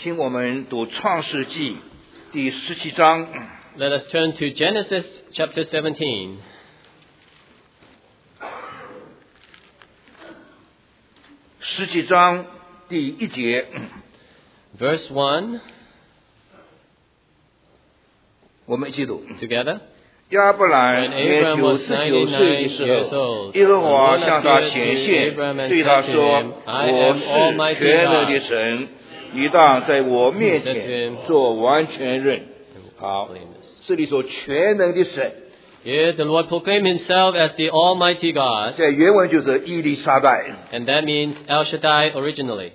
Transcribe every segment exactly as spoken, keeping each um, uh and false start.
请我们读创世纪第十七章。 Let us turn to Genesis chapter seventeen. 十七章第一节， Verse one, 我们一起读。 together. 亚伯兰 When 约 Abram 九 was 十九岁的 ninety-nine 时 years 候， old, 耶和 the 华 Lord 向他 appeared 显 to 现， Abram and 对他 said to 说 him, I 我 am 是 Almighty 全能的 God. 神，你当在我面 He said to 前 him, 做完全人。好， Blameless. 这里说全能的神， Here the Lord proclaimed himself as the Almighty God, 在原文就是伊丽莎白。 and that means El Shaddai originally.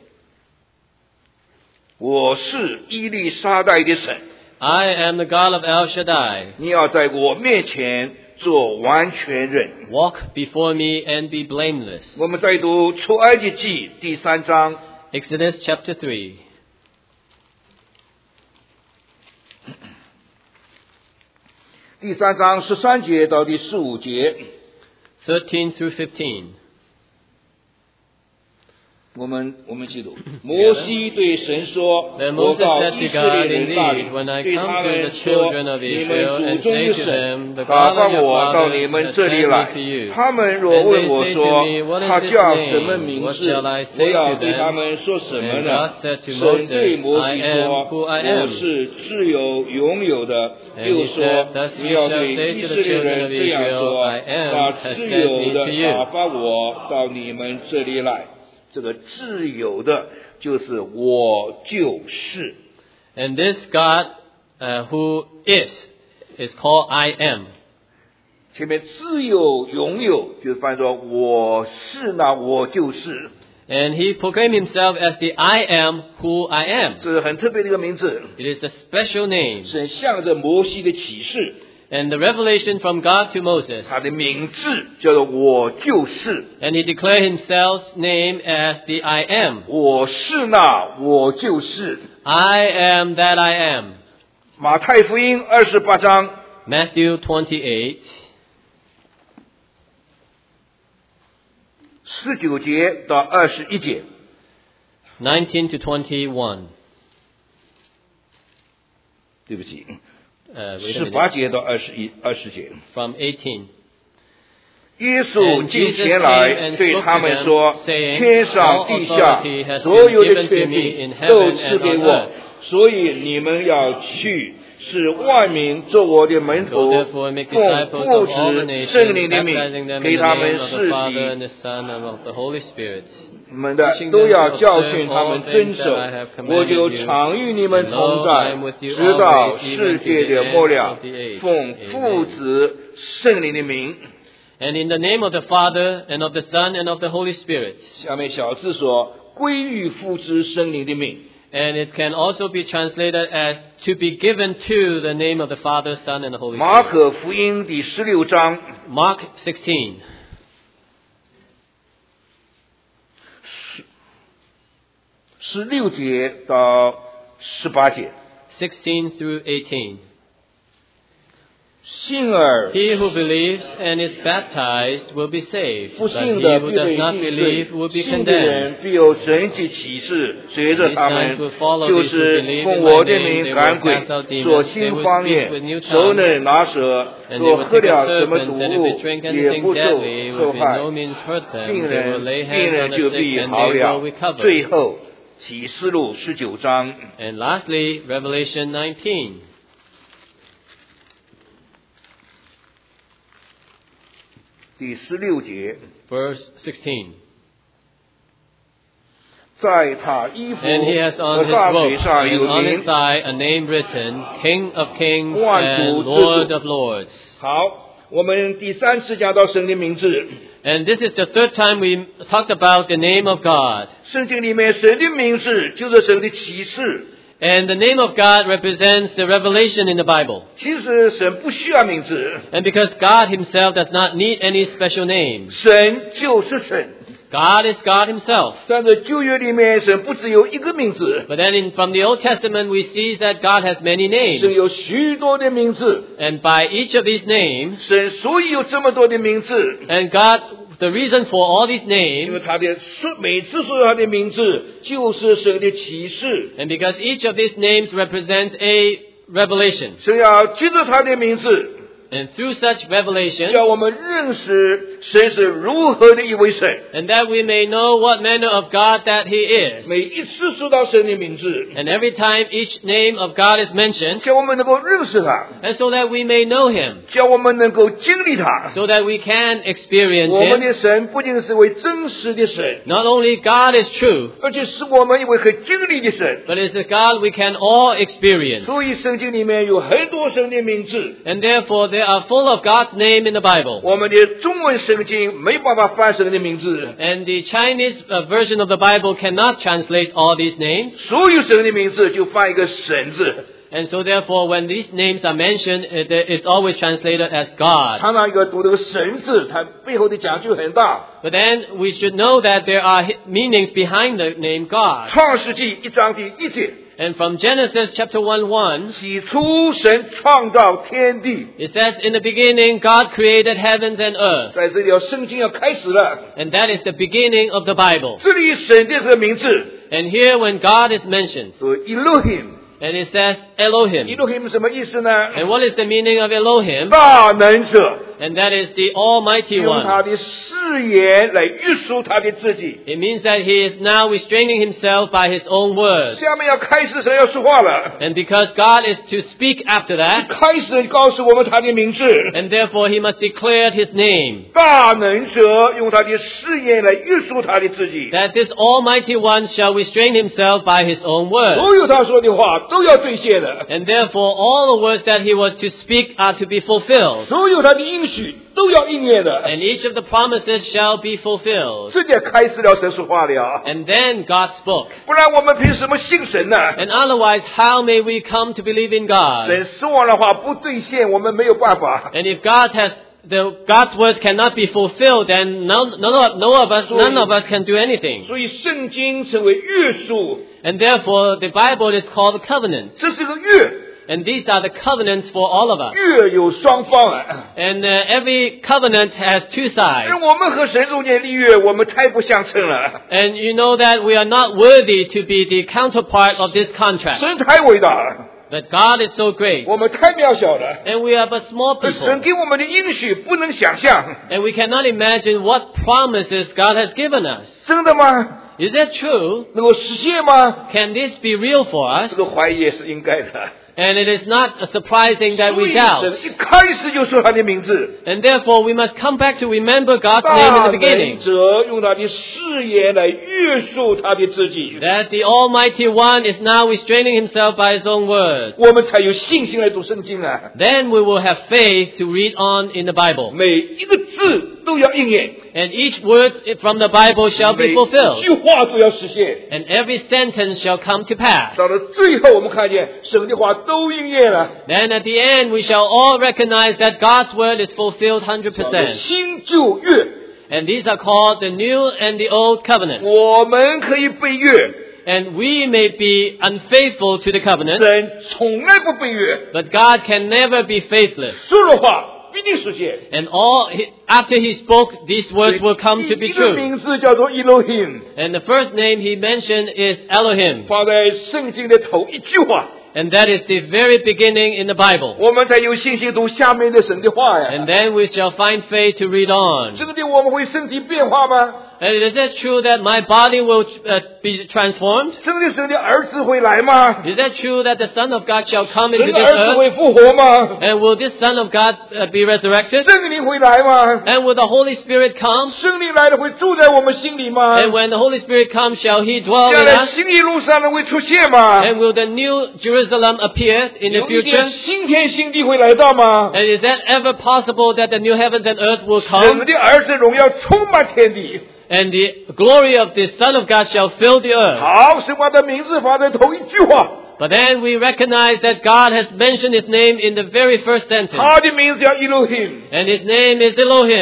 我是伊丽莎白的神， I am the God of El Shaddai. 你要在我面前做完全人。 Walk before me and be blameless. 我们再读出埃及记第三章。 Exodus chapter three. 第三章十三节到第十五节， thirteen through fifteen. 我们我们一起读。摩西对神说：“ Then 我 Moses 到 said 以 to 色 God, 列人那里， Indeed, when I 对 come 他 to 们 the 说： children of 你 Israel 们 and 祖宗 say 的 to 神 them, the 打 God 发 of your 我到 fathers 你们 has 这里 sent 来 me to。you. 他们若 And 问 they 我 say to 说 me, What is 他 his 叫什么 name? 名 What 字 shall I？ 我 say 要 to 对他 them? 们说什么 And 呢 God？ said to 神对 Moses, 摩 I 西 am 说： who I 我 am. 是自由拥有的。 And 又 he 说 said, Thus 你 you 要 shall 对 say 以 to 色 the 列 children 人 of 这样 Israel, 说： I am 那 has 自 sent 由 me 的 to you. 打发我到你们这里来。这个自由的就是我就是。 And this God uh, who is, is called I am. 前面自由拥有就翻说我是那我就是， And he proclaimed himself as the I am who I am. 这是很特别的一个名字， It is a special name. 是向着摩西的启示。 And the revelation from God to Moses. 他的名字叫做我就是， And he declared himself's name as the I am. 我是那我就是。 I am that I am. 马太福音二十八章 Matthew twenty-eight, 十九节到二十一节。 nineteen to twenty-one. 对不起， Uh, wait a 十八 minute. 节到二十一二十节。 From eighteen. 耶稣 And 进 Jesus 前 came 来 and 对 spoke 他 to 们 them, 说： saying, 天上 All 地下 authority has 所有 been 的 given 权 to me 柄 in 都 heaven 赐 and 给 on 我 earth. 所以你们要去，使万民做我的门 Go 徒， therefore and make 奉 disciples 父 of all the 子 nations, 圣灵的名 baptizing them in 给 the 他 name 们 of the 施 Father 洗 and。the Son and of the Holy Spirit. 你们的 teaching 都 them 要 to 教 observe 训他 all 们 things 遵 that 守 I have， 我 commanded 就 you. 常与你们 And 同 lo, 在 I am with，you 直到 always, 世 even to 界 the 的末 ends 了 of the age. 奉父 Amen. 子圣灵的名。 And in the name of the Father and of the Son and of the Holy Spirit. 下面小字说归于父子圣灵的名。 And it can also be translated as to be given to the name of the Father, Son, and the Holy 马 Spirit. 可福音第十六章 Mark sixteen. 十六节到十八节。 sixteen through eighteen. 信而 He who believes and is baptized will be saved, 不 but 信 he 的 who 必 does 被 not 定罪 believe will be 信的 condemned. 人必有神迹启示随着 These 他 signs 们 will，follow 就 these who 是 believe 奉 in 我 my 的 name. 名 They 赶 will 鬼 cast out demons. 说 They 新 will 方 speak with 言 new 手 tongues. 能拿蛇 And they 若 will 喝 take up 了什么毒 serpents, and if 物 they drink 也 anything 不受 deadly, 受 will by 害 no means hurt them. 病 They 人 will lay 病 hands 人 on the 就 sick 必 and 好 they 了 will recover. 最后启示录十九章 And lastly, Revelation nineteen. 第十六节 Verse sixteen. 在他衣服 And he has 和 on his 大腿 robe 上 and 有 on 名 his thigh a name written, King of Kings 万 and 族之 Lord 主 of Lords. 好，我们第三次讲到神的名字。 And this is the third time we talked about the name of God. 圣经里面神的名字就是神的启示。 And the name of God represents the revelation in the Bible. 其实神不需要名字， And because God himself does not need any special name. 神就是神。 God is God himself. 但是旧约里面神不只有一个名字， But then in, from the Old Testament we see that God has many 神 names. 有许多的名字。 And by each of these names, 神所以有这么多的名字， and God the reason for all these 因为 names, 他的说每次说他的名字，就是神的启示。 and because each of these names represents a revelation. 神要借着他的名字， And through such revelation, 叫我们认识神是如何的一位神。 and that we may know what manner of God that He is. 每一次说到神的名字， And every time each name of God is mentioned, 叫我们能够认识他， and so that we may know Him, 叫我们能够经历他。 so that we can experience 我们 Him. 的神不仅是位真实的神， Not only God is true, 而且是我们一位可经历的神。 but it's a God we can all experience. 所以圣经里面有很多神的名字， And therefore they are full of God's name in the Bible. 我们的中文圣经没办法翻神的名字， And the Chinese uh, version of the Bible cannot translate all these names. 所有神的名字就翻一个神字， And so therefore when these names are mentioned, it, it's always translated as God. 常常一个读这个神字，它背后的讲究很大。 But then we should know that there are hi- meanings behind the name God. 创世纪一章第一节， And from Genesis chapter one one, 起初神创造天地， it says, in the beginning God created heavens and earth. 在这里要圣经要开始了。 And that is the beginning of the Bible. 这里神的这个名字 And here when God is mentioned, 是 Elohim。 and it says Elohim. Elohim 什么意思呢？ And what is the meaning of Elohim? 大能者， And that is the Almighty 用他 One. 的誓言来约束他的自己。 It means that He is now restraining Himself by His own words. 下面要开始神要说话了， And because God is to speak after 一 that, 开始告诉我们他的名字。 and therefore He must declare His name. 大能者用他的誓言来约束他的自己， That this Almighty One shall restrain Himself by His own words. 所有他说的话都要兑现的， And therefore all the words that He was to speak are to be fulfilled. 所有他的应许都要应验的。 And each of the promises shall be fulfilled. 这就开始了神说话了， And then God spoke. 不然我们凭什么信神呢？ And otherwise, how may we come to believe in God? 神说完的话不兑现，我们没有办法。 And if God has the God's words cannot be fulfilled, then none, none, of, none of us none of us can do anything. 所以圣经成为约束， And therefore, the Bible is called the covenant. 这是个约， And these are the covenants for all of us. 约有双方啊。 And uh, every covenant has two 因 sides. 为我们和神中间立约，我们太不相称了， And you know that we are not worthy to be the counterpart of this contract. 神太伟大了， But God is so great. 我们太渺小了。 And we are but small 神 people. 给我们的应许不能想象， And we cannot imagine what promises God has given us. 真的吗？ Is that true? 能够实现吗？ Can this be real for 这 us? 个怀疑也是应该的。 And it is not surprising that 所 we 以 doubt. 神一开始就说他的名字， And therefore we must come back to remember God's 大 name in the 能 beginning. 者用他的誓言来约束他的自己， That the Almighty One is now restraining Himself by His own words. 我们才有信心来读圣经啊！ Then we will have faith to read on in the Bible. 每一个字都要应验， And each word from the Bible shall 每 be 一 fulfilled. 句话都要实现。 And every sentence shall come to pass. 到了最后，我们看见神的话都应验了。 Then at the end we shall all recognize that God's word is fulfilled one hundred 到了 percent. 新旧约， And these are called the New and the Old Covenant. 我们可以背约， And we may be unfaithful to the covenant, 神从来不背约， but God can never be faithless. 说的话必定实现。 And all he, after He spoke, these words will come to 第 be 一个 true. 名字叫做 Elohim， And the first name He mentioned is Elohim. 放在圣经的头一句话， And that is the very beginning in the Bible. 我们才有信心读下面的神的话呀。 And then we shall find faith to read on. 真的我们会身体变化吗？ And is it true that my body will uh, be transformed? 真的神的儿子会来吗？ Is that true that the Son of God shall come 神 into 的 this 儿子 earth? 会复活吗？ And will this Son of God uh, be resurrected? 圣灵会来吗？ And will the Holy Spirit come? 圣灵来了会住在我们心里吗？ And when the Holy Spirit comes, shall He dwell 将 in 来 us? 新耶路撒冷会出现吗？ And will the new Jerusalem appear in the 有一天 future? 新天新地会来到吗？ And is that ever possible that the new heavens and earth will 神 come? 的儿子荣耀充满天地。 And the glory of the Son of God shall fill the earth. 好，神把他名字放在头一句话， But then we recognize that God has mentioned His name in the very first sentence. 他的名字叫 Elohim， And His name is Elohim.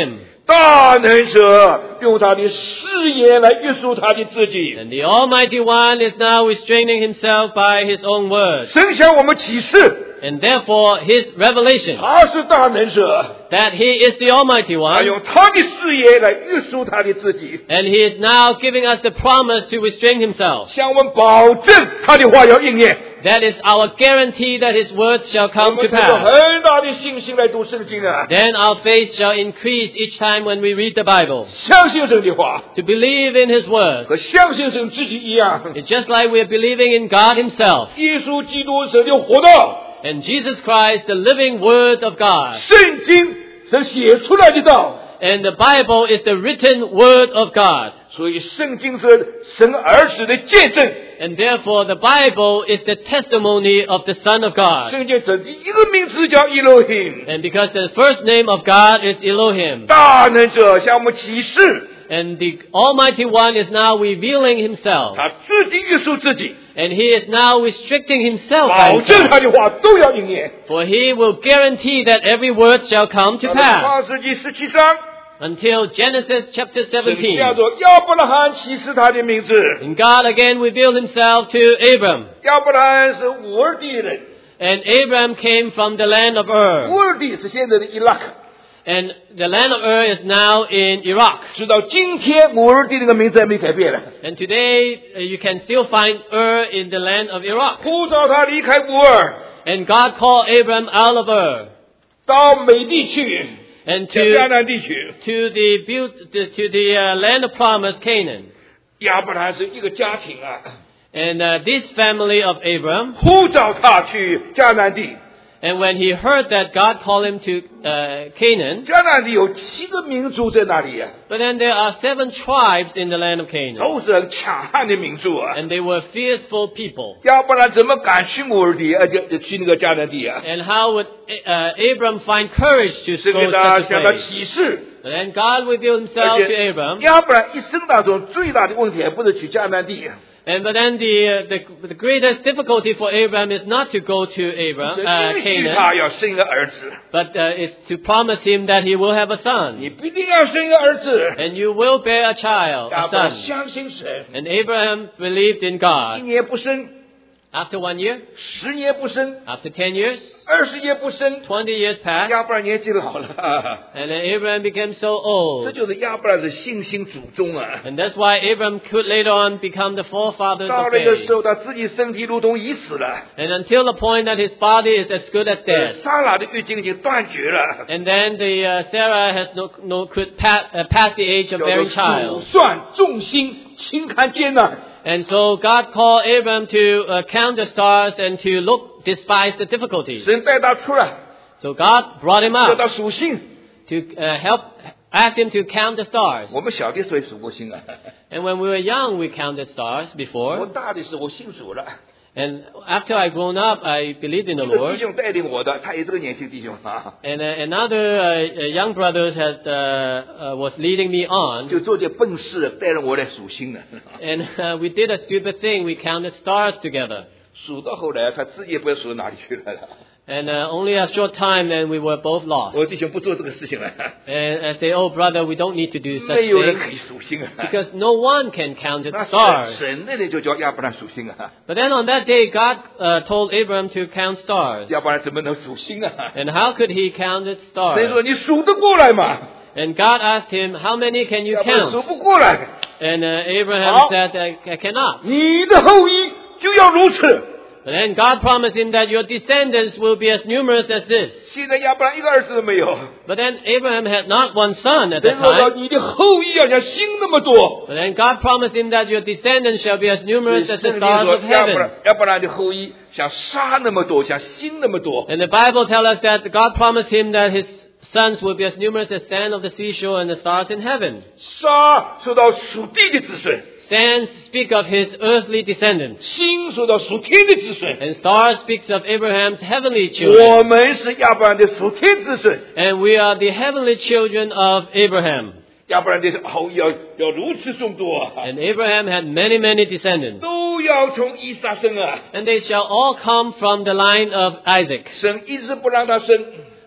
大能者用他的誓言来约束他的自己。 And the Almighty One is now restraining himself by his own word. 神向我们启示， And therefore his revelation 他是大能者， that he is the Almighty 他 One. 用他的誓言来约束他的自己， And he is now giving us the promise to restrain himself. 向我们保证他的话要应验。 That is our guarantee that his words shall 我 come 们 to 带着 pass. 很大的信心来读圣经啊， Then our faith shall increase each time when we read the Bible. 相信神的话， To believe in his word. 和相信神自己一样。 It's just like we are believing in God himself. 耶稣基督是的活道， And Jesus Christ, the living word of God. 圣经是写出来的道， And the Bible is the written word of God. 所以圣经是神儿子的见证。 And therefore the Bible is the testimony of the Son of God. 圣经整的一个名字叫 Elohim， And because the first name of God is Elohim. 大能者向我们启示， And the Almighty One is now revealing himself. 他自己约束自己， And he is now restricting himself by 保证 himself. 他的话都要应验。 For he will guarantee that every word shall come to 到了 pass. 创世纪十七章， Until Genesis chapter 这里 seventeen. 叫做亚伯拉罕启示他的名字。 And God again revealed himself to Abram. 亚伯拉罕是乌尔地人， And Abram came from the land of 乌 Ur. 尔地是现在的伊拉克。 And the land of Ur is now in Iraq. 直到今天，乌尔地这个名字还没改变了。 And today uh, you can still find Ur in the land of Iraq. 呼召他离开乌尔， And God called Abram out of Ur 到美地去， and 在迦 to, 南地区。 to the, beau- to, to the uh, land of promise, Canaan. 亚伯拉罕是一个家庭啊， And uh, this family of Abram, 呼召他去迦南地。 and when he heard that God called him to uh, Canaan, 迦南地有七个民族在那里啊， but then there are seven tribes in the land of Canaan. 都是很强悍的民族啊。 And they were fearful people. 亚伯拉罕怎么敢去乌尔地，而且去那个迦南地啊？ And how would uh, Abram find courage to 是 go 给他 such a 向他 place? 启示。 And then God revealed 而 himself to 且 Abram. 亚伯拉罕一生当中最大的问题，还不是去迦南地， And but then the, uh, the the greatest difficulty for Abram is not to go to Abram, 是 uh, 允许 Canaan, 他要生一个儿子。 but uh, it's to promise him that he will have a 你 son, 必定要生一个儿子。 and you will bear a child, 亚 a 伯拉罕 son. 相信神， And Abraham believed in 一 God. 年不生， After one year, 十年不生， after ten years, 二十年不生， twenty years passed, 亚伯拉罕年纪老了。 and then Abraham became so 这 old. 就是亚伯拉罕是信心祖宗啊。 And that's why Abram could later on become the forefathers 到 of 那个 faith. 时候，他自己身体如同已死了， And until the point that his body is as good as 呃 dead. 撒拉的月经已经断绝了， And then the uh, Sarah has no, no could pass, uh, pass the age of 叫做 bearing 数 child. 算众星，轻看艰难。 And so God called Abram to uh, count the stars and to look, despise the difficulties. 神带他出来， So God brought him 叫 out 他数星。 to uh, help, ask him to count the stars. 我们小的时候也数过星啊， And when we were young, we counted stars 我 before. 大的时候我信主了， And after I grown up, I believed in the 一个弟 Lord. 兄带领我的，他也是个年轻弟兄啊， And uh, another uh, uh, young brother had, uh, uh, was leading me on. 就做点笨事，带着我来数星的。 And uh, we did a stupid thing. We counted stars together. 数到后来，他自己也不知道数到哪里去了。 And uh, only a short time, and we were both lost. 我弟兄不做这个事情了， And I say, oh brother, we don't need to do such 没有人可 thing 以数星啊。 because no one can count the 那 stars. 神神那里就叫亚伯拉罕数星啊， But then on that day, God uh, told Abram to count stars. 亚伯拉罕怎么能数星啊？ And how could he count the 神说 stars? 你数得过来吗？ And God asked him, how many can you 亚伯拉罕数 count? 不过来， And uh, Abraham Oh. said, I, I cannot. 你的后裔就要如此。 But then God promised him that your descendants will be as numerous as this. 现在亚伯拉罕一个儿子都没有， But then Abraham had not one son at 神 that 说到 time. 你的后裔要像星那么多。 But then God promised him that your descendants shall be as 所以 numerous 圣 as the 经 stars 说 of 亚伯拉 heaven. 亚伯拉罕的后裔像沙那么多，像星那么多。 And the Bible tells us that God promised him that his sons will be as numerous as sand of the seashore and the stars in heaven. 沙说到属地的子孙， Sands speak of his earthly descendants. 星说到属天的子孙。 And stars speaks of Abraham's heavenly children. 我们是亚伯拉罕的属天子孙， And we are the heavenly children of Abraham. 亚伯拉罕的后裔要要如此众多啊， And Abraham had many, many descendants. 都要从以撒生啊。 And they shall all come from the line of Isaac. 神一直不让他生，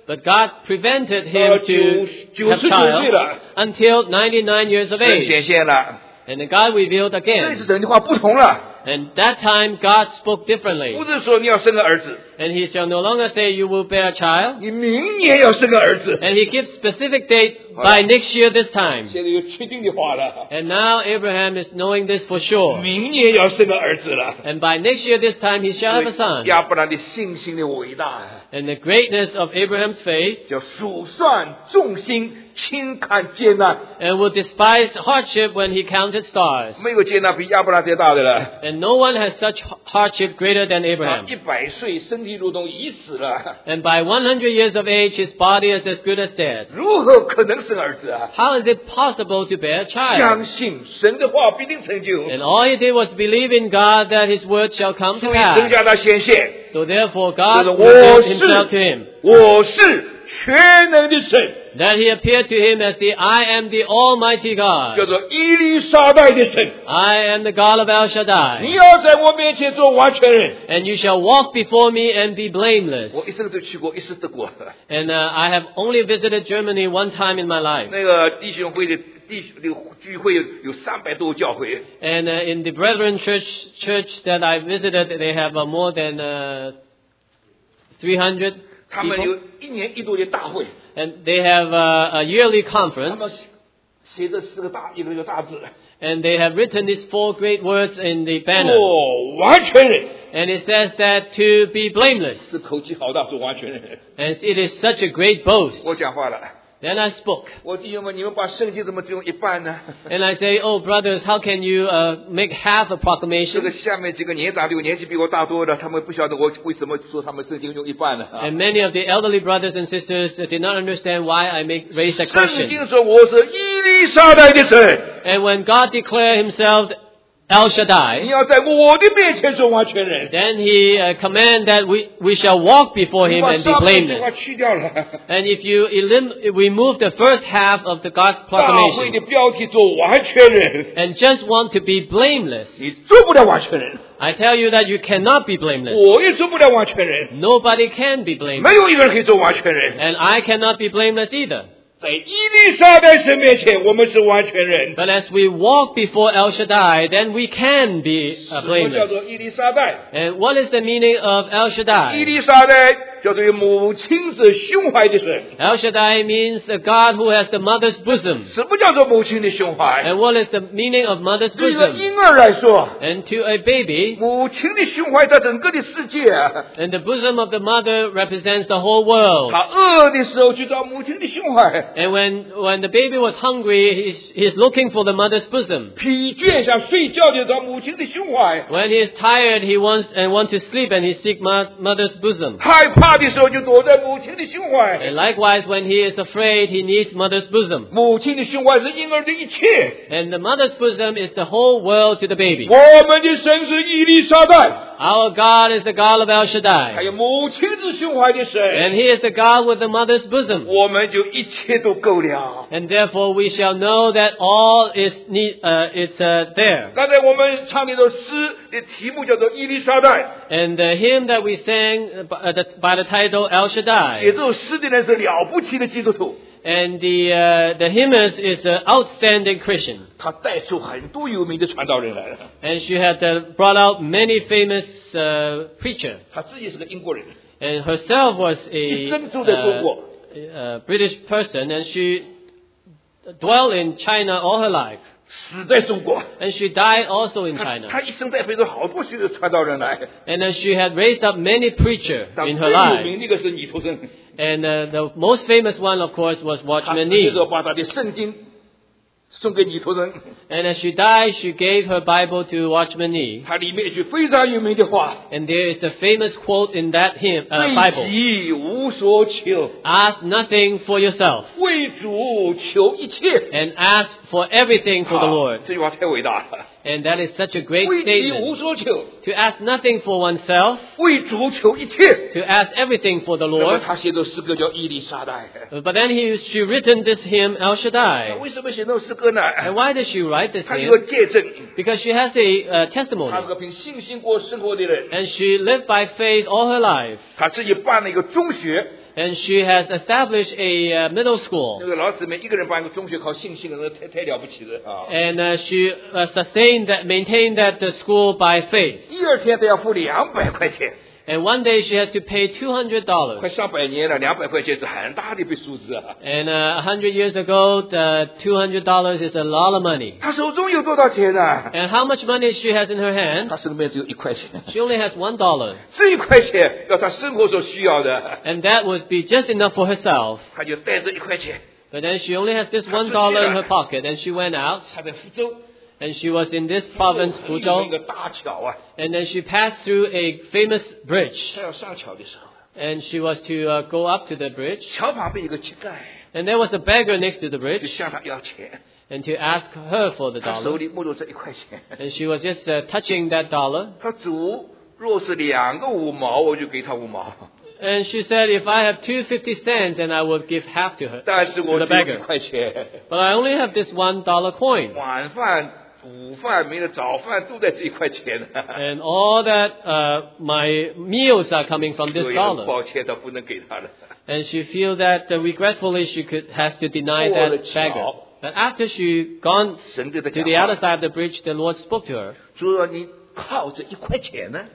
But God prevented 到 him 九 to 九 have 十九岁 child 了， until ninety-nine years of 神 age. 显现了， And then God revealed 这 again. 次神的话不同了， And that time God spoke 不 differently. 是说你要生个儿子， And he shall no longer say you will bear a child. 你明年要生个儿子， And he gives specific date by next year this time. 现在有确定的话了， And now Abraham is knowing this for sure. 明年要生个儿子了。 And by next year this time he shall have a son. 亚伯兰的信心的伟大， And the greatness of Abraham's faith, 叫数算众星，轻看艰难， and will despise hardship when he counted stars. 没有艰难比亚伯兰最大的了。 And no one has such hardship greater than 他 Abraham. 一百岁，身体如同已死了， And by one hundred years of age, his body is as good as dead. 如何可能生儿子啊？ How is it possible to bear a 相 child? 信神的话必定成就， And all he did was believe in God that his word shall come to 所以神 pass. 向他显现， So therefore God 就是 revealed 我 himself to 是 him. 我是全能的神， That he appeared to him as the I am the Almighty 叫 God. 做伊丽莎白的神。 I am the God of El 你 Shaddai. 要在我面前做完全人。 And you shall walk before me and be blameless. 我一生都去过，一次德国。 And uh, I have only visited Germany one time in my life. 那个弟兄会的弟兄的聚会有有三百多个教会， And uh, in the Brethren Church church that I visited, they have uh, more than uh, three hundred 他们 people. 有一年一度的大会， And they have uh, a yearly 他 conference. 们写着四个大一个一个大字， And they have written these four great words in the banner. 做完全人， And it says that to be blameless. 这口气好大，做完全人。 And it is such a great boast. 我讲话了， Then I spoke. 我弟兄们，你们把圣经怎么只用一半呢？ And I say, oh brothers, how can you uh, make half a 这个 proclamation? 下面几个年长的，有年纪比我大多的，他们不晓得我为什么说他们圣经用一半呢？ And many of the elderly brothers and sisters uh, did not understand why I make raise that 圣 question. 经说我是伊丽莎白的神， And when God declared himself El 你 Shaddai, 要在我的面前做完全人。 then he uh, command that we, we shall walk before 你 him 把 and be 上面这句话 blameless. 去掉了。 And if you elim- remove the first half of the God's 大会 proclamation 的标题做完全人， and just want to be blameless, 你做不了完全人， I tell you that you cannot be blameless. 我也做不了完全人， Nobody can be blameless. 没有一个人可以做完全人。 And I cannot be blameless either. 在伊丽莎白神面前，我们是完全人。 But as we walk before El Shaddai, then we can be uh, 什么叫 blameless. 做伊丽莎白？ And what is the meaning of El 伊 Shaddai? 丽莎白叫做母亲是胸怀的神。 El Shaddai means a God who has the mother's bosom. 什么叫做母亲的胸怀？ And what is the meaning of mother's 对一个 bosom? 婴儿来说， And to a baby, 母亲的胸怀在整个的世界啊。 and the bosom of the mother represents the whole world. 他饿的时候去找母亲的胸怀， And when, when the baby was hungry, he's, he's looking for the mother's bosom. 疲倦想睡觉就找母亲的胸怀， When he is tired, he wants and wants to sleep, and he seeks mo- mother's bosom. 害怕的时候就躲在母亲的胸怀。 And likewise, when he is afraid, he needs mother's bosom. 母亲的胸怀是婴儿的一切。 And the mother's bosom is the whole world to the baby. 我们的神是伊丽莎白， Our God is the God of El 还 Shaddai. 有母亲之胸怀的 And 神， he is the God with the mother's bosom. 我们就一切都够了。 And therefore we shall know that all is need, uh, it's uh, there. 刚才我们唱的这首诗的题目叫做伊丽莎白， And the hymn that we sang uh, by the, by the title El 写 Shaddai. 这首诗的人是了不起的基督徒， And the, uh, the hymnist is an outstanding Christian. 他带出很多有名的传道人来了。 And she had uh, brought out many famous uh, preachers. 他自己是个英国人， And herself was a, 一生住在中国。 uh, a British person, and she dwelled in China all her life. 死在中国。 And she died also in 他 China. 他一生在非洲好多许多传道人来， And then she had raised up many preachers 但 in 最 her 有名 life. 的一个是尼图生， And uh, the most famous one, of course, was 他 Watchman 那 Nee. 时候把他的圣经送给尼图生， And as she died, she gave her Bible to Watchman Nee. 他里面一句非常有名的话： And there is a famous quote in that hymn, uh, 为 Bible. 己无所求， Ask nothing for yourself, 为主求一切。 and ask for everything for the 啊 Lord. 这句话太伟大了， And that is such a great 为己无 statement. 所求， To ask nothing for oneself, 为主求一切。 to ask everything for the 那么 Lord. 他写的诗歌叫伊丽莎白。 But then he, she written this hymn, El 那 Shaddai. 为什么写这首诗歌呢？ And why did she write this 他有个 hymn? 见证， Because she has a uh, 他 testimony. 是个凭信心过生活的人。 And she lived by faith all her life. 他自己办了一个中学， And she has established a uh, middle 那 school. 个老师们一个人把一个中学考信心，那太太了不起了啊！ And uh, she uh, sustained that, maintained that the school by faith. 第二天都要付两百块钱， And one day she has to pay two hundred 快 dollars. 上百年了，两百块钱是很大的一笔数字啊！ And uh, a hundred years ago, the two hundred dollars is a lot of money. 他手中有多少钱呢？ And how much money she has in her hand? 他身边只有一块钱， She only has one dollar. 这一块钱要他生活所需要的， And that would be just enough for herself. 他就带着一块钱， But then she only has this one dollar in her pocket. And she went out. 他在福州， And she was in this province, 有一 Fuzhou. 个大桥啊， And then she passed through a famous bridge. 他要上桥的时候， And she was to uh, go up to the bridge. 桥旁边有个乞丐， And there was a beggar next to the 就 bridge. 向他要钱， And to ask her for the 他手 dollar. 里摸着这一块钱， And she was just uh, touching that dollar. 他主若是两个五毛，我就给他五毛， And she said, if I have two fifty cents, then I will give half to her, 但是 to 我 the 只有一 beggar. 块钱。 But I only have this one dollar coin. 晚饭、午饭、没了早饭都在这一块钱。 And all that, uh, my meals are coming from this 所以很 dollar. 抱歉，他不能给他了。 And she feels that uh, regretfully she could has to deny 过了 that 桥。 beggar. But after she gone 神对他 to 讲 the 话 other side of the bridge, the Lord spoke to her. 说你靠着一块钱呢，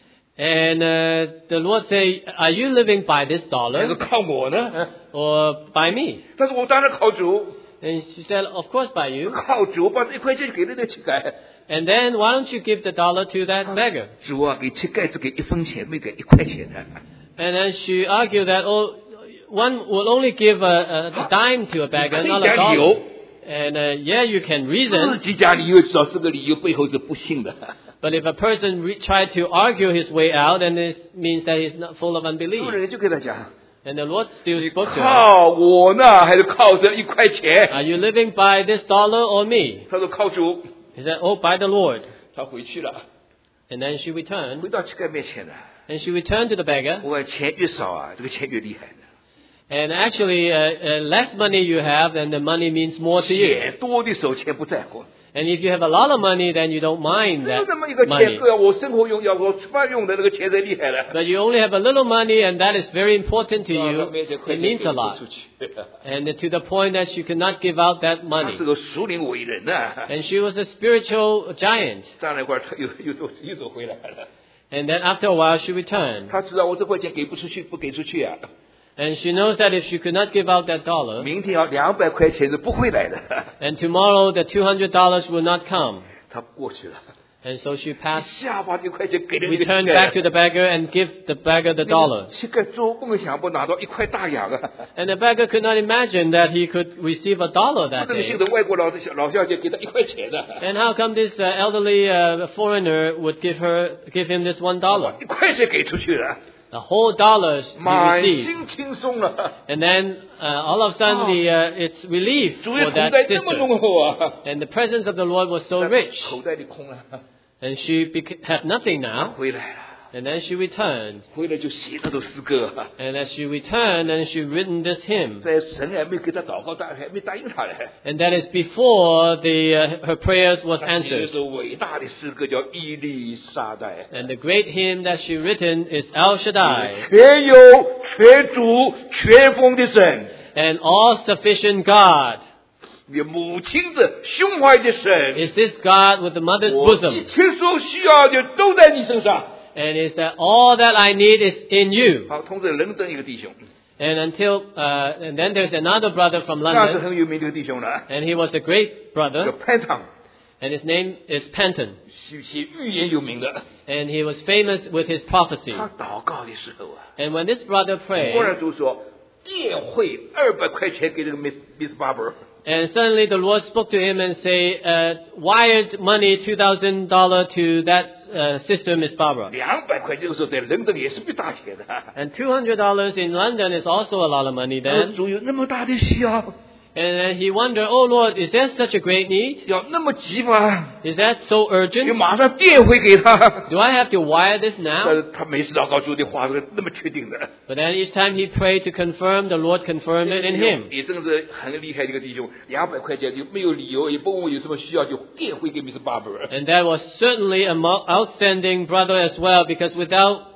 And uh, the Lord say, are you living by this 还是 dollar 靠我呢？ or by me? 他说我当然靠主， And she said, of course by you. 靠主把这一块钱给那个乞丐。 And then why don't you give the dollar to that beggar? 主啊，给乞丐只给一分钱，没给一块钱的。 And then she argued that, oh, one will only give a, a dime to a beggar, not a dollar. And uh, yeah, you can 自 reason, 己讲理由，至少这个理由背后是不信的。 but if a person re- tried to argue his way out, then it means that he's not full of 有 unbelief. 人就跟他讲， And the Lord still spoke to her. 靠我呢，还是靠这一块钱？ Are you living by this dollar or me? 他说靠主。 He said, oh, by the Lord. 他回去了， And then she returned. 回到乞丐面前了。 And she returned to the beggar. 我钱越少啊，这个钱越厉害的。 And actually, uh, uh, less money you have, then the money means more to you. 钱多的时候，钱不在乎。 And if you have a lot of money, then you don't mind 只有 that 那么一个 money. 钱，对啊，我生活用要我吃饭用的那个钱才厉害了。 But you only have a little money, and that is very important to 到他 you. 面前块 It 钱 means 给 a 不 lot. 出去， And to the point that she could not give out that 他 money. 是个属灵伟人呐、啊。 And she was a spiritual giant. 站了一会儿，他又又走又走回来了。 And then after a while, she returned. 他知道我这块钱给不出去，不给出去啊， And she knows that if she could not give out that dollar, 明天要两百块钱是不会来的。 and tomorrow the two hundred dollars will not come. 他过去了， And so she 一 passed, 下把这块钱给了那个乞 returned back to 丐。 the beggar and give the beggar the 那个 dollar. 乞丐做梦想不拿到一块大洋啊！ And the beggar could not imagine that he could receive a dollar 不 that 能 day. 信的外国老小老小姐给他一块钱的， And how come this uh, elderly uh, foreigner would give her, give him this one dollar? 一块钱给出去了， The whole dollar he 满 received. 心轻松了。 And then uh, all of a sudden the, uh, it's relief 主的 for 口 that 袋这么 sister. 浓厚啊！ And the presence of the Lord was so rich. 口袋里空了， And she bec- had nothing 他 now. 回来了， And then she returned. 回来就写这首诗歌啊。 And as she returned, and she written this hymn. 在神还没给他祷告，他还没答应他嘞。 And that is before the, uh, her prayers was 他写了一 answered. 首伟大的诗歌，叫《伊丽莎白》。 And the great hymn that she written is El Shaddai. 全有、全主、全丰的神， An all-sufficient God. 你母亲的胸怀的神， Is this God with the mother's 我一 bosom? 切所需要的都在你身上。 And is that all that I need is in you? 好，同志伦敦一个弟兄， And until, uh, and then there's another brother from 那是 London. 很有名的一个弟兄了， And he was a great 叫 brother. 潘唐， And his name is Penton. 写写预言有名的。 And he was famous with his prophecy. 他祷告的时候啊， And when this brother 忽 prayed, 然就说电汇二百块钱给这个 Miss Miss Barber。 and suddenly the Lord spoke to him and say, uh, wired money two thousand dollars to that uh, sister, Miss Barbara. 两百块这个时候在伦敦也是笔大钱的。 And two hundred dollars in London is also a lot of money 他 then. 主有那么大的需要， And then he wondered, oh Lord, is there such a great need? 要那么急吗？ Is that so 就 urgent? 马上电汇给他。 Do I have to wire this 但 now? 是他每次祷告主的话是那么确定的。 But then each time he prayed to confirm, the Lord confirmed it in him. 也真是很厉害的一个弟兄，两百块钱就没有理由，也不问我有什么需要，就电汇给 Miss Barber。 And that was certainly an outstanding brother as well, because without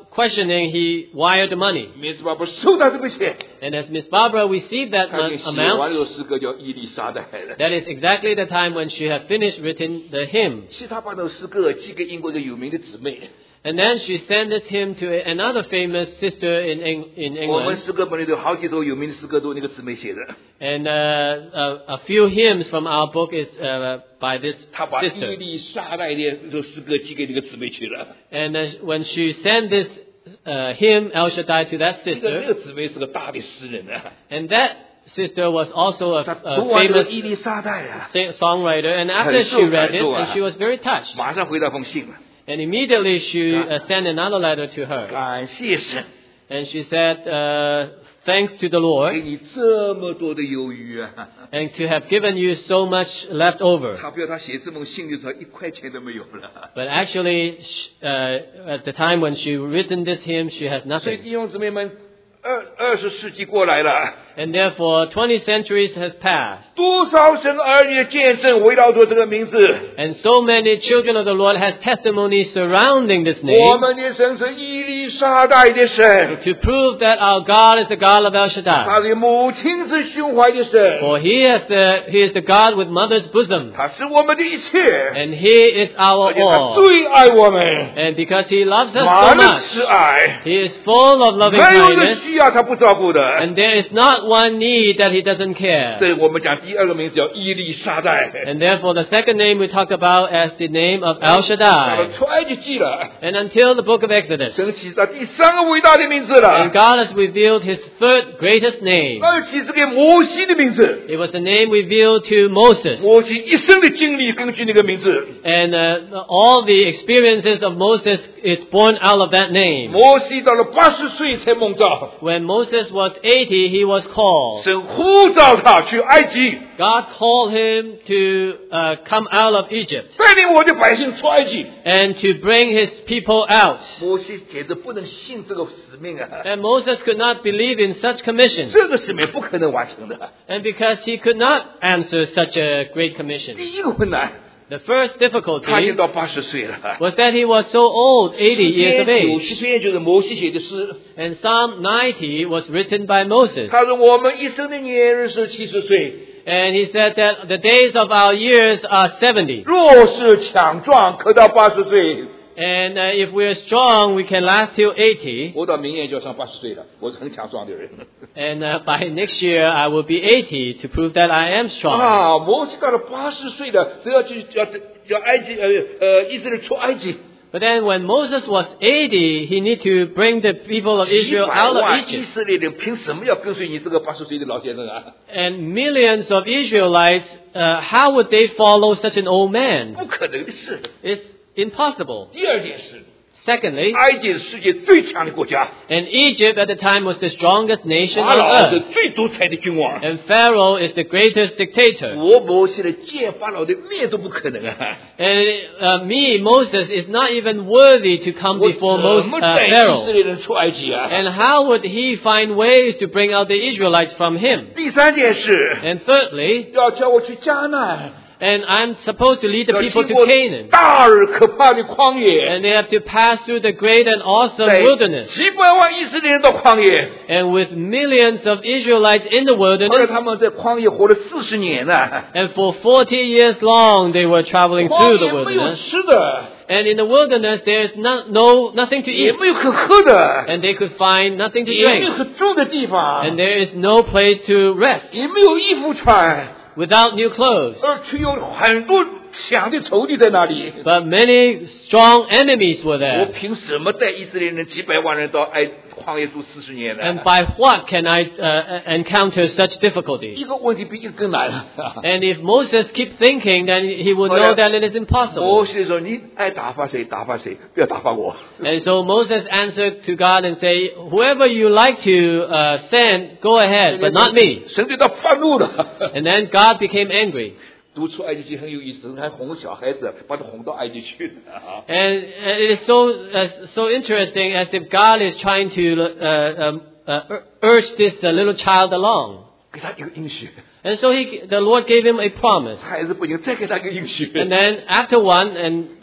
questioning, he wired the money. 米斯巴不收到这个钱， And as Miss Barbara received that 他已 mon- 经写完 amount, 这首诗歌叫伊丽莎白了。 that is exactly the time when she had finished written the hymn. 其他把这首诗歌寄给英国一个有名的姊妹。 And then she sent this hymn to a- another famous sister in, Eng- in 我们 England. 诗歌本里头好几首有名的诗歌都那个姊妹写的。 And uh, a, a few hymns from our book is uh, by this 他把伊 sister. 丽莎白的这首诗歌寄给那个姊妹去了。 And uh, when she sent this uh, hymn, El Shaddai, to that 这个那 sister, 个姊妹是个大的诗人啊， and that sister was also a, 他 a 读完这个 famous 伊丽莎白啊， sing- songwriter. And after she read it, and she was very touched. 马上回到封信了， And immediately she uh, sent another letter to her. 感谢神， And she said, uh, thanks to the 给 Lord, 你这么多的忧郁啊。 and to have given you so much left over. 他不要他写这封信的时候一块钱都没有了。 But actually, sh- uh, at the time when she written this hymn, she has 所以 nothing. 弟兄姊妹们，二二十世纪过来了， And therefore, twenty centuries has passed. 多少神儿女的见证围绕着这个名字。 And so many children of the Lord has testimony surrounding this 我 name 们的神是伊丽莎白的神， to prove that our God is the God of El 他 Shaddai. 的母亲是胸怀的神， For he is the, he is the God with mother's bosom. 他是我们的一切， And he is our 而且他 all. 最爱我们， And because he loves us 满 so 了 much, 慈爱， he is full of loving 没有人 kindness. 需要他不照顾的。 And there is not one need that he doesn't care. 所以我们讲第二个名字叫伊丽莎白， And therefore, the second name we talk about as the name of El 到了 Shaddai. 出埃及记了， And until the book of Exodus, 神启示他第三个伟大的名字 and 了， God has revealed his third greatest name. 那启示给摩西的名字。 It was the name revealed to Moses. 摩西一生的经历根据那个名字， And uh, all the experiences of Moses is born out of that name. 摩西到了八十岁才蒙召， When Moses was eighty, he was called. 神呼召他去埃及， God called him to uh, come out of Egypt 带领我的百姓出埃及。 and to bring his people out. 摩西简直不能信这个使命啊， And Moses could not believe in such commission. 这个使命不可能完成的。 And because he could not answer such a great commission. 第一个困难， The first 他已 difficulty 经到八十岁了。 was that he was so old, eighty years of 九 age. 十篇就是摩西写的诗， And Psalm ninety was written by Moses. 他说我们一生的年日是七十岁， And he said that the days of our years are seventy. 若是强壮，可到八十岁。 And uh, if we're strong, we can last till eighty. 我到明年就要上八十岁了，我是很强壮的人。 And uh, by next year, I will be eighty to prove that I am strong. 啊，摩西到了八十岁了，只要去要要埃及呃呃以色列出埃及， But then when Moses was eighty, he need to bring the people of 几 Israel 百 out of 万以 Egypt. 色列人凭什么要跟随你这个八十岁的老先生啊？ And millions of Israelites, uh, how would they follow such an old man? 不可能的事。 It's impossible. 第二件事， Secondly, 埃及是世界最强的国家， and Egypt at the time was the strongest nation 法 on 老是 earth. 最独裁的君王。 And Pharaoh is the greatest dictator. 我摩西的见法老的面都不可能啊！ And uh, me, Moses, is not even worthy to come 我 before 怎 Moses, 么 uh, 带以色 Pharaoh. 列人出埃及啊？ And how would he find ways to bring out the Israelites from him? 第三件事， And thirdly, 要叫我去迦南， and I'm supposed to lead the 要 people 经 to 过 Canaan. 大而可怕的旷野， And they have to pass through the great and awesome 带 wilderness. 几百万以色列人到旷野， And with millions of Israelites in the 后来 wilderness, 他们在旷野活了四十年呢、 and for forty years long they were traveling 旷 through the 野没有 wilderness. 吃的， And in the wilderness there is no, no nothing to 也 eat. 没有可喝的， And they could find nothing to 也没有 drink. 可住的地方， And there is no place to rest 也没有衣服穿， without new clothes. 而却有很多强的仇敌在那里。 But many strong enemies were 我 there. 凭什么带以色列人几百万人到埃旷野住四十年呢？ And by what can I uh, encounter such 一 difficulties? 个问题比一个更难。 And if Moses keep thinking, then he will know that it is 摩 impossible. 西说：“你爱打发谁打发谁，不要打发我。 And so Moses answered to God and say, whoever you like to uh, send, go ahead, but not me. ” 神对他发怒了。 And then God became angry. 读出埃及记很有意思，还哄小孩子，把他哄到埃及去。 And it is so uh, so interesting, as if God is trying to uh, um, uh, urge this uh, little child along. 给他一个应许， And so he, the Lord gave him a promise. 孩子不行，再给他一个应许。 And then after one, and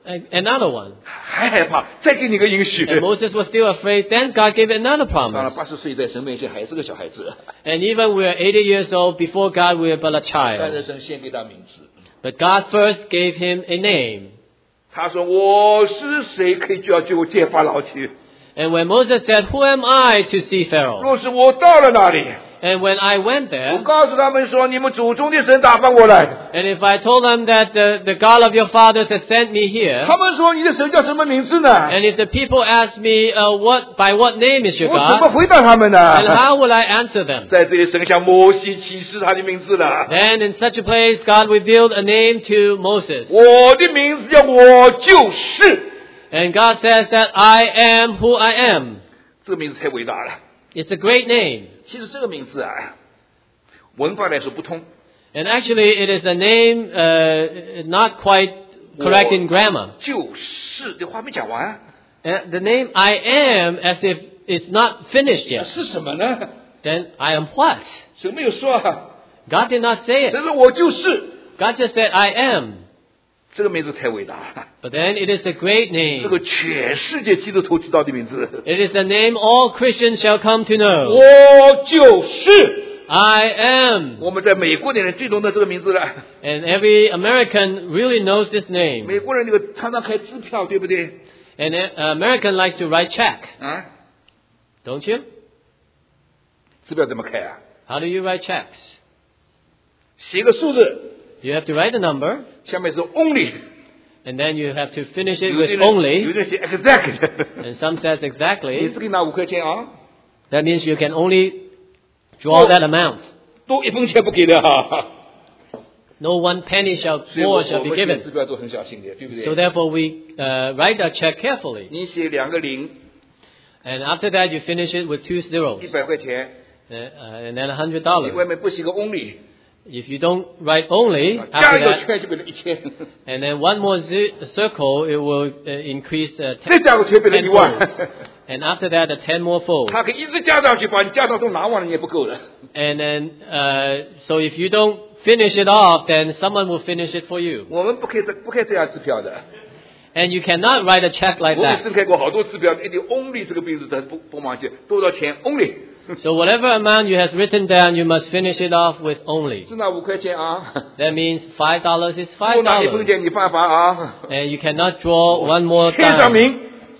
another one. 还害怕，再给你个应许。 And Moses was still afraid. Then God gave another 上了 promise. 八十岁，在神面前还是个小孩子， And even we are eighty years old, before God we are but a 但 child. 是神先给他名字。 But God first gave him a name. 他说：“我是谁，可以叫救见法老去？ And when Moses said, Who am I to see Pharaoh? 若是我到了那里， And when I went 我 there, 告诉他们说，你们祖宗的神打发我来。 and if I told them that the, the God of your fathers has sent me here, 他们说你的神叫什么名字呢？ and if the people ask me, uh, what, by what name is your 我怎么 God, 回答他们 then 呢？ how will I answer them? 在这里，神向摩西启示他的名字了。 Then in such a place, God revealed a name to Moses. 我的名字叫我就是。 And God says that I am who I am. 这个名字太伟大了。 It's a great name. 其实这个名字啊，文法来说不通。 And actually, it is a name uh, not quite correct in grammar. 就是这话没讲完， And the name I am, as if it's not finished yet. 是什么呢？ Then I am what? 神没有说啊， God did not say it. 神说我就是。 God just said I am. 这个名字太伟大了， But then it is a great 这 name. 个全世界基督徒知道的名字。 It is a name all Christians shall come to know. 我就是。 I am. 我们在美国的人最懂得这个名字了。 And every American really knows this name. 美国人那个常常开支票，对不对？ An American likes to write check, 啊， don't you? 支票怎么开啊？ How do you write checks? 写个数字， You have to write a number, 下面是 only， and then you have to finish it 有 with 的人有 only, 的人写 exact， and some says 你 exactly. 只可以拿五块钱啊， That means you can only draw that amount. 多一分钱不给的哈。 No one penny shall 所以我 more shall 我 be 们写 given. 支票都很小心的，对不 So 对？ therefore we uh, write that check carefully. 你写两个零， And after that you finish it with two zeros. 一百块钱， Uh, uh, and then a hundred 你 dollars. 外面不写个 only， If you don't write only 加 after 一个 that, 圈就变成一千， and then one more z- circle, it will uh, increase uh, 再 ten, 加个圈变成一 ten 万 folds. And after that, a ten more folds. 他可以一直加上去，把你加到都拿完了，你也不够的。 And then, uh, so if you don't finish it off, then someone will finish it for you. 我们不可以这不可以这样支票的。 And you cannot write a check like 我给 that. 申开过好多支票，一定 only 这个名字他不不忘记多少钱 only， So whatever amount you have written down, you must finish it off with only. 只拿五块钱啊， That means five dollars is 多 five 拿一分 dollars. 钱你犯法啊。 And you cannot draw one more 签上 time. 名，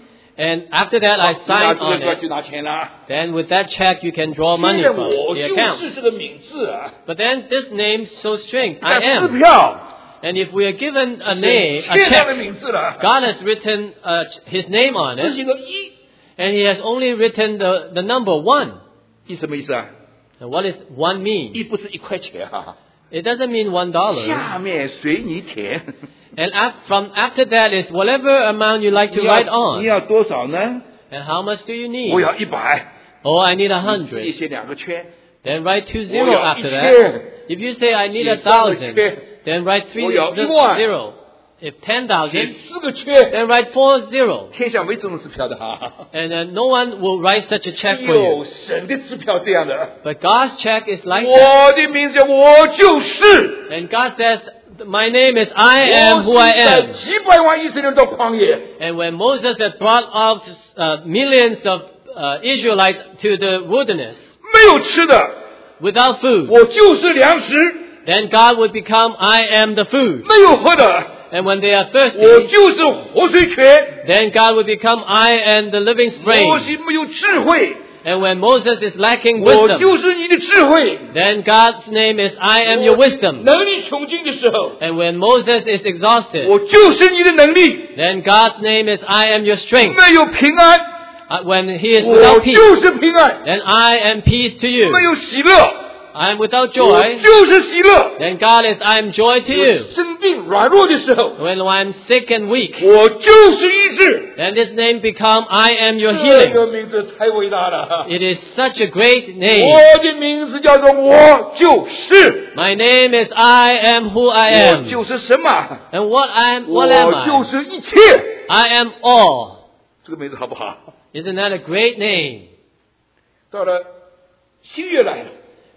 And after that, I 拿 sign 这个 on 就要 it. 去拿钱了。 Then with that check, you can draw 现 money 在 from 我 the 就 account. 是这个名字啊， But then this name so strange. I 但支 am. 票 And if we are given a name, a 签上的 check, 名字了， God has written uh, his name on 这是 it, 一个一， and he has only written the, the number one. 一什么意思啊？ And what does one mean? 一不是一块钱哈， It doesn't mean one dollar. 下面随你填。 And af- from after that is whatever amount you like to 你 write 要你 on. 要多少呢？ And how much do you 我 need? 要一百， Oh, I need a 自己 hundred. 写两个圈， Then write two 我 zero 要 after 一 that. 千， If you say I need a 写三个 thousand, 圈， then write three 我要一 z- 万。 zero. If ten 写 thousand, 四个圈， then write four zero. 天下没这种支票的哈。 And then no one will write such a check for 有 you. 神的支票这样的， But God's check is like that. 我的名字叫我就是。 And God says, my name is I am who I 我是带 am. 几百万以色列人到旷野， And when Moses had brought out uh, millions of uh, Israelites to the wilderness 没有吃的， without food, 我就是粮食； then God would become I am the food. 没有喝的， And when they are 我 thirsty, 就是活水泉； then God would become I am the living 我 spring. 是没有智慧， And when Moses is lacking 我 wisdom, 就是你的智慧。 then God's name is I am your wisdom. 能力穷尽的时候， And when Moses is exhausted, 我就是你的能力。 then God's name is I am your strength. 没有平安， Uh, when he is 我 without peace, 就是平安； then I am peace to 没 you. 有喜乐， I am without 我 joy, 就是喜乐。 then God is I am joy to you. 生病软弱的时候， When I am sick and weak, 我就是医治。 then this name become I am your 这 healing. 个名字太伟大了。 It is such a great name. 我的名字叫做我就是， My name is I am who I 我 am. 就是什么？ And what I am, what am 我就 I? 是一切。 I am all. 这个名字好不好？ Isn't that a great name? 到了新月来了，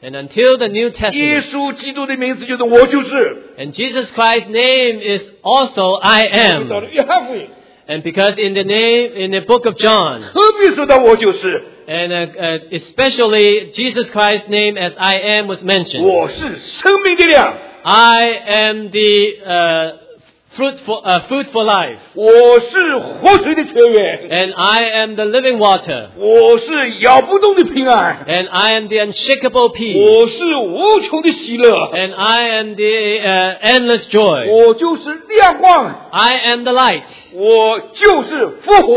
And until the New 耶 Testament. 稣基督的名字就是我就是。 And Jesus Christ's name is also I 到了 am. 约翰福音， And because in the name, in the book of John, 特别说到我就是， and uh, uh, especially Jesus Christ's name as I am was mentioned. 我是生命的粮， I am the uh, fruitful, uh, food for life. 我是活水的泉源， And I am the living water. 我是摇不动的平安， And I am the unshakable peace. 我是无穷的喜乐， And I am the uh, endless joy. 我就是亮光， I am the light. 我就是复活。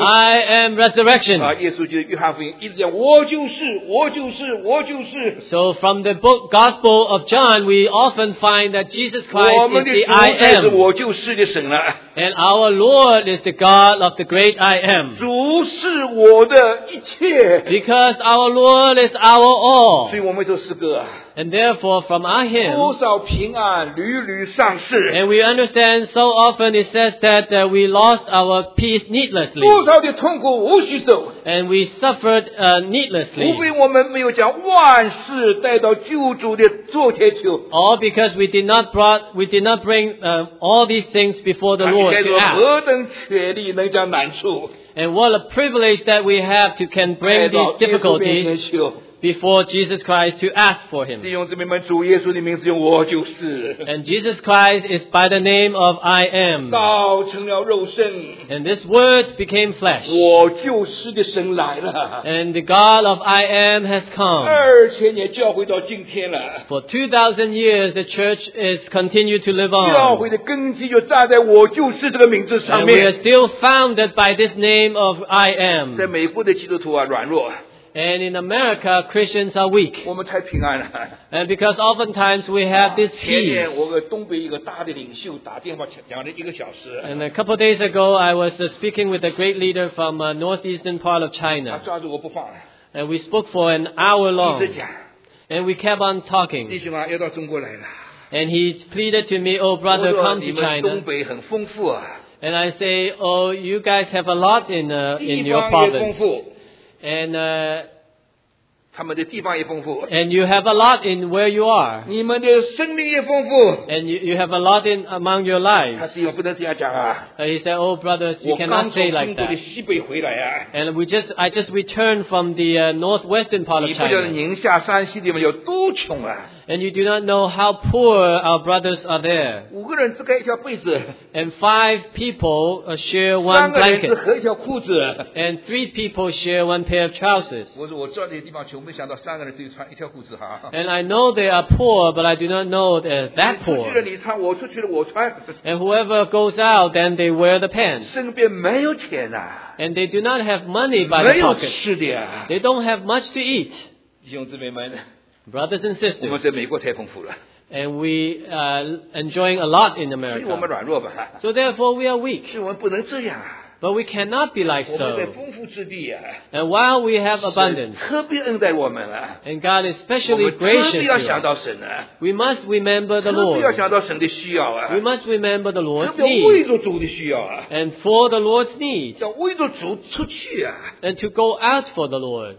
I am resurrection. 啊，耶稣就是约翰福音一直讲我就是，我就是，我就是。 So from the book Gospel of John, we often find that Jesus Christ 我 is 们的 the 主 I 才是 am. 我就是的神了， And our Lord is the God of the great I am. 主是我的一切。 Because our Lord is our all. 所以我们这首诗歌啊， And therefore from our 多 hymn, 少平安屡屡丧失， and we understand so often it says that uh, we lost our peace 多 needlessly. 少的痛苦无需受， And we suffered uh, 除 needlessly. 非我们没有将万事带到救主的座前求。 All because we did not brought, we did not bring uh, all these things before the 他应 Lord 该 to 说 ask. 何等权利能将难处 And what a privilege that we have to can 带 bring 到 these 耶稣面 difficulties 前求。 before Jesus Christ to ask for 弟 Him. 兄姊妹们，主耶稣的名字用我就是， And Jesus Christ is by the name of I am. 道成了肉身， And this word became flesh. 我就是的神来了。 And the God of I am has come. 二千年教会到今天了， For two thousand years the church is continued to live 教 on. 会的根基就站在我就是这个名字上 And we are 面。 still founded by this name of I 在 am. 美国的基督徒啊软弱， And in America, Christians are weak. 我们太平安了。 And because oftentimes we have this 前年 peace. 我给东北一个大的领袖打电话讲了一个小时， And a couple of days ago, I was uh, speaking with a great leader from uh, northeastern part of 他 China. 抓住我不放， And we spoke for an hour 一 long. 直讲， And we kept on 弟 talking. 兄啊要到中国来了。 And he pleaded to me, oh 我 brother, 说 come 你 to 们东 China. 北很丰富啊， And I say, oh, you guys have a lot in, uh, 地 in your 方也丰 province. 富， And, uh, 他们的地方也丰富， and you have a lot in where you are. 你们的生命也丰富。 And you, you have a lot in among your 他 lives. 弟兄不能这样讲啊！ Uh, he said, oh brothers, you 我刚 cannot 从 say 中 like 国的 that. 西北回来啊！ And we just, I just returned from the uh, northwestern part 你 of 不晓得 China. 宁夏、山西地方有多穷啊！ And you do not know how poor our brothers are there. 五个人只盖一条被子， And five people uh, share 三 one 个人只 blanket. 合一条裤子。 And three people share one pair of trousers. 我说我知道这些地方穷，没想到三个人只有穿一条裤子哈。 And I know they are poor, but I do not know they're that 出去了 poor. 你穿，我出去了我穿， And whoever goes out, then they wear the pants. 身边没有钱呐、 And they do not have money by 没 the 有 pocket. 吃的呀。 They don't have much to eat. 弟兄姊妹们， Brothers and 我们 sisters. 在美国太丰富了， And we are enjoying a lot in 所以我们 America. 软弱吧， So therefore we are weak. 所以我们不能这样啊。 But we cannot be like 我们在 so. 丰富之地啊， And while we have 神 abundance, 特别恩待我们啊， and God is 我 especially 们特 gracious 别要 to 想 us, 到神啊， we must remember the 特别要 Lord. 想到神的需要啊 We，must remember the 特 Lord's 别为 need. 着主的需要啊， And for the Lord's need. 要为着主出去啊。 And to go out for the Lord.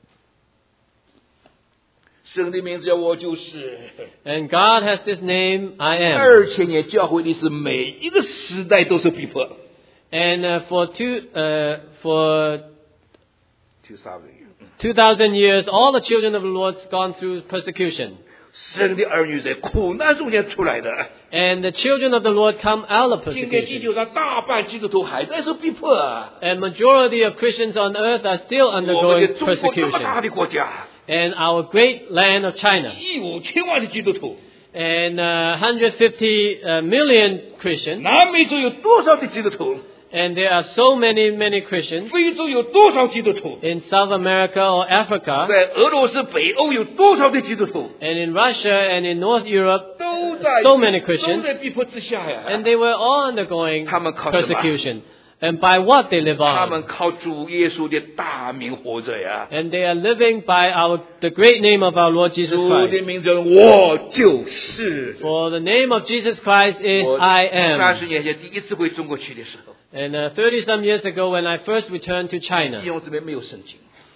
神的名字叫我就是。 And God has this name, I am. 二千年教会历史每一个时代都是逼迫。 And uh, for two, uh, for 就三个月。 two thousand years, all the children of the Lord have gone through persecution. 神的儿女在苦难中间出来的。 And the children of the Lord come out of 今天地 persecution. 球上大半基督徒还在受逼迫啊！ And majority of Christians on earth are still 我们的 undergoing 中国这么大 persecution. 的国家， And our great land of China. 一五千万的基督徒， And uh, one hundred fifty uh, million Christians. 南美洲有多少的基督徒？ And there are so many, many Christians. 非洲有多少基督徒？ In South America or Africa. 在俄罗斯、北欧有多少的基督徒？ And in Russia and in North Europe. 都在 So many 都 Christians. 在逼迫之下呀。 And they were all undergoing 他们靠什么？ persecution. And by what they live 他们 on. 靠主耶稣的大名活着呀。 And they are living by our the great name of our Lord Jesus 主的 Christ. 名字，我就是。 For the name of Jesus Christ is 我 I 三十 am. 年前第一次回中国去的时候， And uh, thirty some years ago when I first returned to 弟 China. 兄姊妹没有圣经，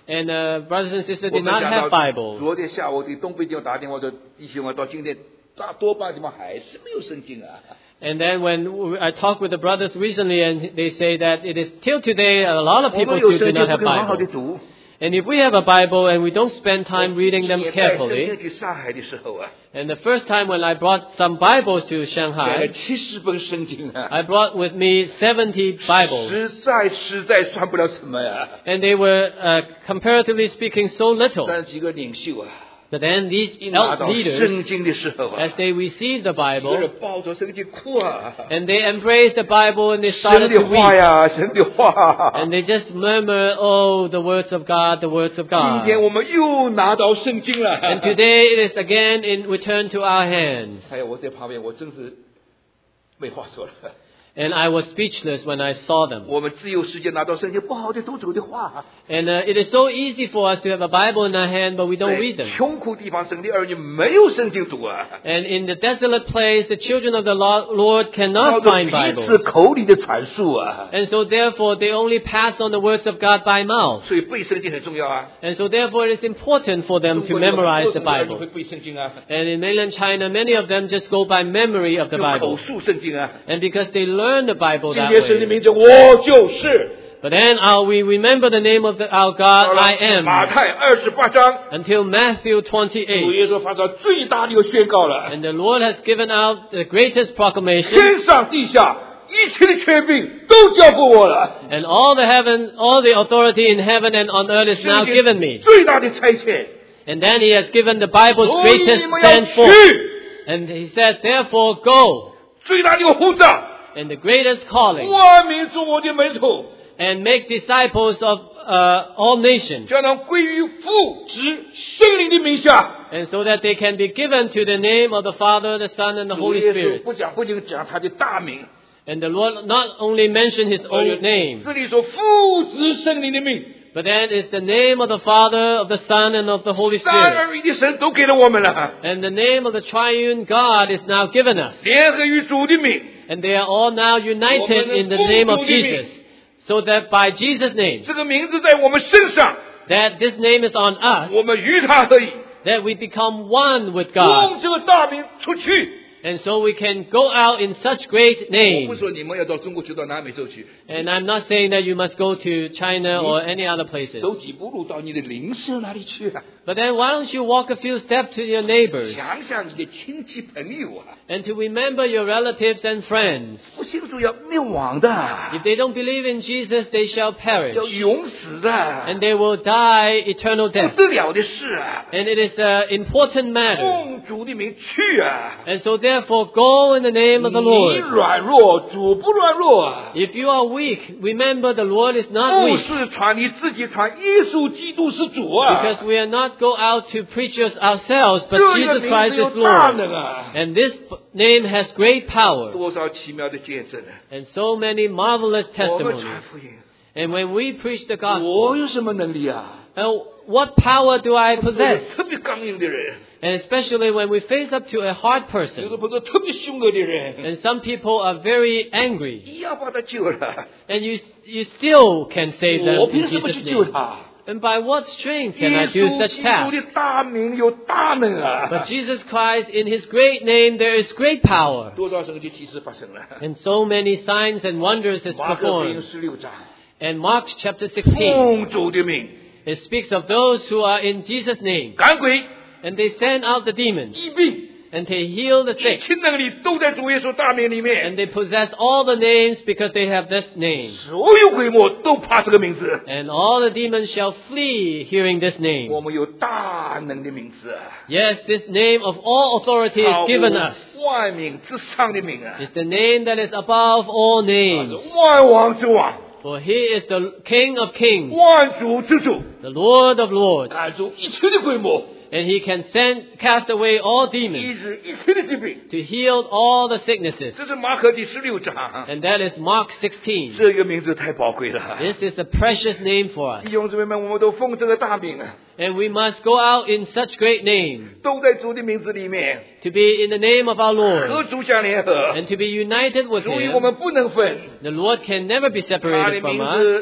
And uh, brothers and sisters 我 did 们 not 想 have 到 Bibles. 昨天下午对东北地方打电话说，弟兄啊，到今天大多半地方还是没有圣经啊。 And then when I talked with the brothers recently, and they say that it is till today a lot of 我 people 们有 still 圣 do 经 not 不 have 肯好好的 Bibles. 读。 And if we have a Bible and we don't spend time reading them 也带圣经 carefully, 去上海的时候啊， and the first time when I brought some Bibles to 带了 Shanghai, 七十本圣经啊， I brought with me seventy Bibles. 实在实在算不了什么呀。 And they were, uh, comparatively speaking, so little. 但几个领袖啊， But then these 一拿 el- 到 leaders, 圣经的时候啊， as they received the 有人 Bible, 抱着圣经哭啊， and they embraced the Bible and they 神 started 的 to 话 weep. 呀，神的话。 And they just murmur, oh, the words of God, the words of 今 God. 天我们又拿到圣经了。 And today it is again in return to our hands. 哎呀，我在旁边，我真是没话说了。 And I was speechless when I saw them. 我们自由时间拿到圣经，不好好的读主的话。 And uh, it is so easy for us to have a Bible in our hand, but we don't read 在 them. 穷苦地方生的儿女没有圣经读啊， And in the desolate place, the children of the Lo- Lord 靠 cannot 着 find 彼此 Bibles. 口里的传述啊， And so therefore, they only pass on the words of God by mouth. 所以背圣经很重要啊。 And so therefore, it is important for them 中 to 国有很多 memorize 省 the 的儿女会 Bible. 背圣经啊， And in mainland China, many of them just go by memory of the 用口 Bible. 述圣经啊。 And because they learn the Bible 今 that 天神的 way. 名字，我就是。 But then uh, we remember the name of the, our 到 God, 了 I am, 马太二十八章， until Matthew 主 twenty-eight. 耶稣发出最大的一个宣告了： And the Lord has given out the greatest proclamation, 天上地下一切的权柄都交给我了。 and all the heaven, all the authority in heaven and on earth is now 圣经 given me. 最大的差遣， And then he has given the Bible's 所以 greatest 你们要 stand forth. 去， And he said, therefore go, 最大的一个呼召， and the greatest calling, 万民做我的门徒， and make disciples of uh, all nations. 叫他们归于父、子、圣灵的名下。 And so that they can be given to the name of the Father, the Son, and the 主 Holy 耶稣 Spirit. 不讲，不仅讲他的大名， And the Lord not only mentioned his own name, 这里说父、子、圣灵的名， but then it's the name of the Father, of the Son, and of the Holy 三 Spirit. 而一的神都给了我们了， And the name of the triune God is now given us. 联合于主的名。 And they are all now united in the name of Jesus. So that by Jesus' name, 这个名字在我们身上， that this name is on us, 我们与他合一， that we become one with God. 用这个大名出去。 And so we can go out in such great 我不 names. 说你们要到中国去，到南美洲去， And I'm not saying that you must go to China or any other places. 走几步路到你的邻舍那里去啊！ But then why don't you walk a few steps to your neighbors 想想你的亲戚朋友啊， and to remember your relatives and friends? 不信主要灭亡的， If they don't believe in Jesus, they shall perish. 要永死的， And they will die eternal 不 death. 得了的事啊！ And it is an important matter. 奉主的名去啊！ And so therefore go in the name of the 你 Lord. 软弱，主不软弱啊！ If you are weak, remember the Lord is not 不 weak. 是传你自己传，耶稣基督是主啊！ Because we are not go out to preach us ourselves, 这 but 一个 Jesus 名 Christ 字有 is 大 Lord. 能啊！ And this name has great power 多少奇妙的见证啊！ and so many marvelous 我们 testimonies. 传福音， And when we preach the 我 gospel, 有什么能力啊？ uh, what power do I 我 possess? 是特别刚硬的人， And especially when we face up to a hard 有 person. 的朋友特别凶恶的人， And some people are very angry. 一样把他救了。 And you, you still can save 我 them 凭 in 什么去 Jesus' 救 name. 他？ And by what strength can 耶 I do 稣 such 基督 tasks? 的大名有大能啊！ But Jesus Christ, in His great name, there is great power. 多少神迹奇事发生了？ And so many signs and wonders is 马可福音 performed. 十六章， And Mark chapter sixteen, 奉主的名 it speaks of those who are in Jesus' name. 赶鬼、 And they send out the demons. 医病， And they heal the 一 sick. 切能力都在主耶稣大名里 And 面。 they possess all the names because they have this name. 所有鬼魔都怕这个名字。 And all the demons shall flee hearing this 我 name. 们有大能的名字啊， Yes, this name of all authority is 超乎 given us. 万名之上的名啊， It's the name that is above all names. 万王之王， For He is the King of kings, 万主之主， the Lord of lords. 赶出一切的鬼魔， And He can send, cast away all 医 demons 治一切的疾病。 to heal all the sicknesses. 这是马可第十六章， And that is Mark sixteen. 这个名字太宝贵了。 This is a precious name for us. 弟兄姊妹们，我们都奉这个大名啊， And we must go out in such great name 都在主的名字里面 to be in the name of our 和 Lord 主相联合， and to be united with 所以我们 Him. 不能分。 The Lord can never be 他的 separated from 名 us. 字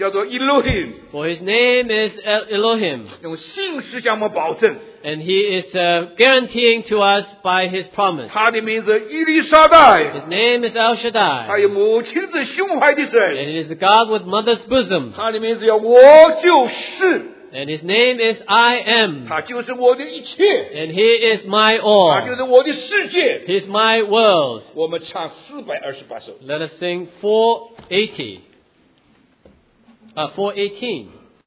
叫做 Elohim， For his name is El- Elohim, 用信实向我们保证。 and he is uh, guaranteeing to us by his promise. 他的名字伊丽莎白， His name is El 他 Shaddai, 有母亲子胸怀的 and 神。 he is the God with mother's bosom, 他的名字叫我就是， and his name is I am, 他就是我的一切， and he is my 他 all. 就是我的世界。 He is my world. 我们唱四百二十八首。 Let us sing four eighty. Uh, four eighteen.